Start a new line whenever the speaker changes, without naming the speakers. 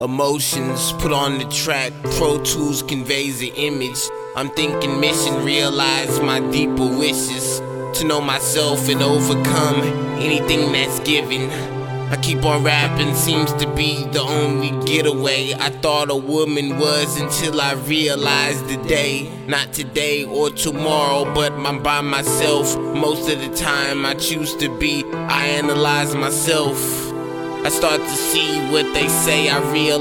Emotions put on the track, Pro Tools conveys the image. I'm thinking mission, realize my deeper wishes. To know myself and overcome anything that's given. I keep on rapping, seems to be the only getaway. I thought a woman was until I realized the day. Not today or tomorrow, but I'm by myself. Most of the time I choose to be, I analyze myself. I start to see what they say, I realize